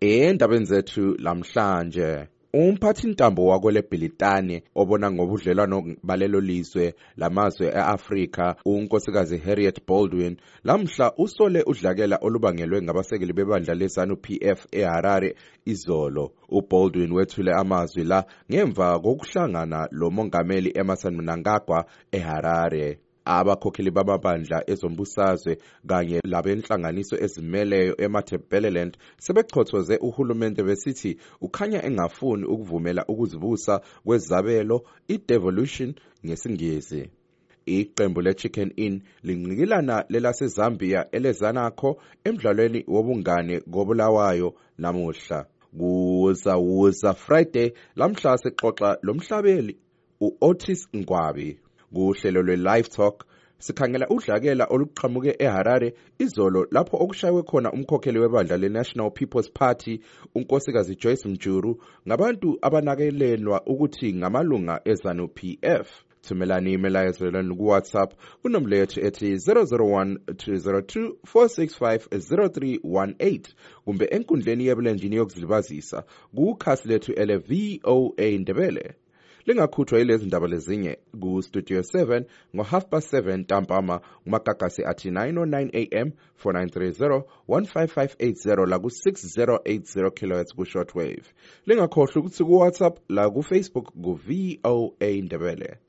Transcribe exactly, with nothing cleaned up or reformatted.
Endabeni zethu lamhlanje, umphathintambo wakwele Bhilitane obona ngobudlelwano balelo lizwe lamazwe eAfrika, unkosikazi Harriet Baldwin, lamhla usole udlakela olubangelwe ngabasekeli bebandla leZANU P F eHarare izolo. uBaldwin wethule amazwi la ngemva kokuhlangana lo mongameli Emmerson Mnangagwa eHarare. Abakhokheli bamabandla ezombusazwe kanye labenhlanganiso ezimeleyo eMatabeleland sebechothoze uhulumende besithi ukhanya engafuni ukuvumela ukuzibusa kwezabelo, i-devolution ngesingisi. Iqembu le-Chicken Inn linqikilana lelaseZambia eleZANACO emdlalweni wobungane koBulawayo namuhla. Kuza wuza Friday lamhla sexoxa lomhlabeli uOtis Ngwabi. Kuhlelo lwe-Live Talk sikhangela udlakela oluqhamuke eHarare izolo lapho okushaywe khona umkhokheli webandla le-National People's Party unkosikazi Joyce Mjuru ngabantu abanakelelwa ukuthi ngamalunga eZANU P F. Thumelani imelayo zelani ku-WhatsApp kunomlethu ethi zero zero one two zero two four six five zero three one eight kumbe enkundleni yebulenjini yokuzilibazisa kukhasi lethu ele V O A Ndebele. Lingakhuthwa ilezi ndaba lezinye ku Studio seven ngo half past seven ntambama kumagagasi athi nine oh nine A M four nine three zero one five five eight zero la ku six zero eight zero kilohertz ku shortwave. Lingakhohlwa ukuthi ku WhatsApp la ku Facebook ku V O A Ndebele.